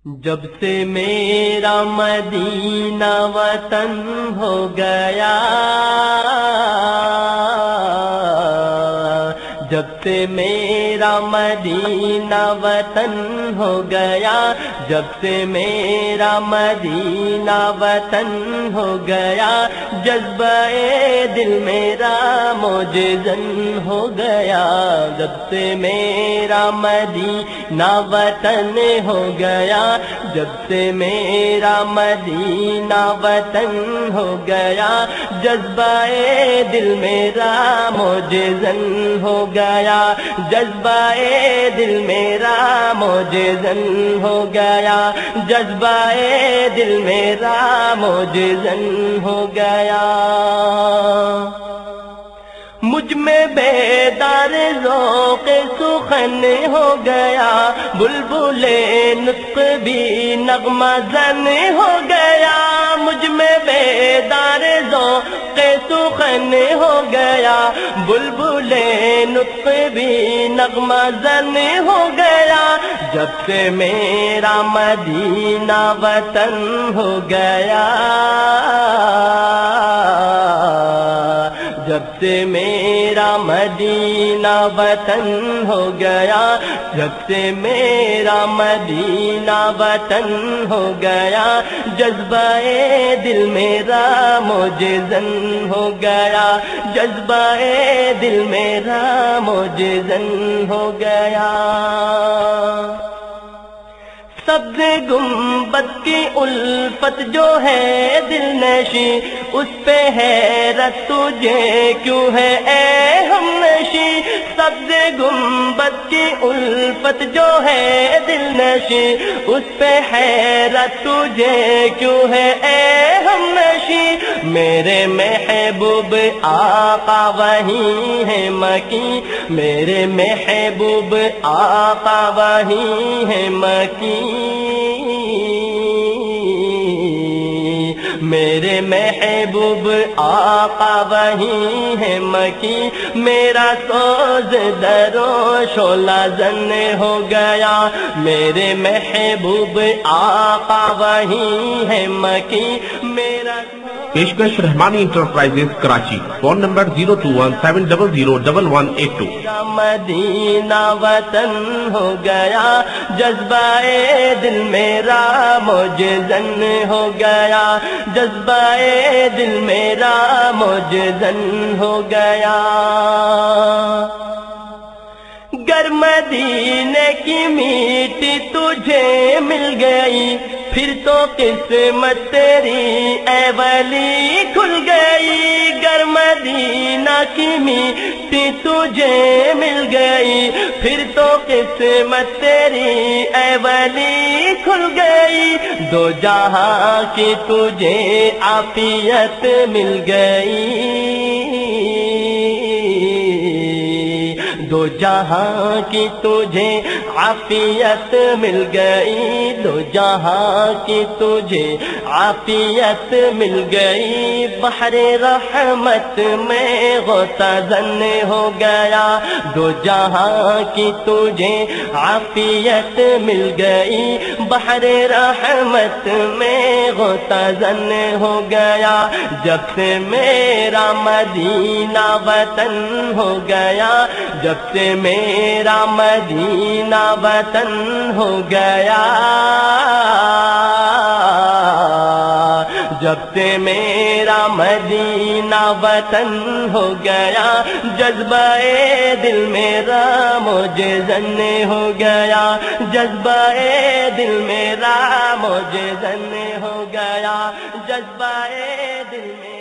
جب سے میرا مدینہ وطن ہو گیا، جب سے میرا مدینہ وطن ہو گیا، جب سے میرا مدینہ وطن ہو گیا، جذبہ دل میرا موجزن ہو گیا، جب سے میرا مدینہ وطن ہو گیا، جب سے میرا مدینہ وطن ہو گیا، جذبہ دل میرا موجزن ہو گیا، جذبہ دل میرا موجزن ہو گیا، جذبہ دل میرا موجزن ہو گیا۔ مجھ میں بیدار ذوق سخن ہو گیا، بلبل نطق بھی نغمہ زن ہو گیا، مجھ میں بیدار ذوق سخن ہو گیا، بلبل نطق بھی نغمہ زن ہو گیا، جب سے میرا مدینہ وطن ہو گیا، جب سے میرا مدینہ وطن ہو گیا، جب سے میرا مدینہ وطن ہو گیا، جذبہ دل میرا موجزن ہو گیا، جذبہ دل میرا موجزن ہو گیا۔ سبز گنبد کی الفت جو ہے دل نشی، اس پہ حیرت تجھے کیوں ہے اے ہم نشی، سبز گنبد کی الفت جو ہے دل نشی، اس پہ حیرت تجھے کیوں ہے اے ہم نشی، میرے محبوب آقا وہی ہے مکی، میرے محبوب آقا وہی ہے مکی، میرے محبوب آقا وہی ہے مکی، میرا سوز درو شعلہ زن ہو گیا، میرے محبوب آقا وہی ہے مکی، میرا پیشکش Rahmani enterprises Karachi, phone number 0217001182۔ Medina وطن ہو گیا، جذبہ دل میرا موجزن ہو گیا، جذبہ دل میرا موجزن ہو گیا۔ گر مدینے کی میٹھی تجھے مل گئی، پھر تو قسمت تیری اے ولی کھل گئی، گر مدینہ کی میٹھی تجھے مل گئی، پھر تو قسمت تیری اے ولی کھل گئی، دو جہاں کی تجھے عافیت مل گئی، دو جہاں کی تجھے عافیت مل گئی، دو جہاں کی تجھے عافیت مل گئی، بحر رحمت میں غوطہ زن ہو گیا، دو جہاں کی تجھے عافیت مل گئی، بحر رحمت میں غوطہ زن ہو گیا، جب سے میرا مدینہ وطن ہو گیا، جب سے میرا مدینہ وطن ہو گیا، جب سے میرا مدینہ وطن ہو گیا، جذبہ دل میرا موجزن ہو گیا، جذبہ دل میرا موجزن ہو گیا، جذبہ دل میرا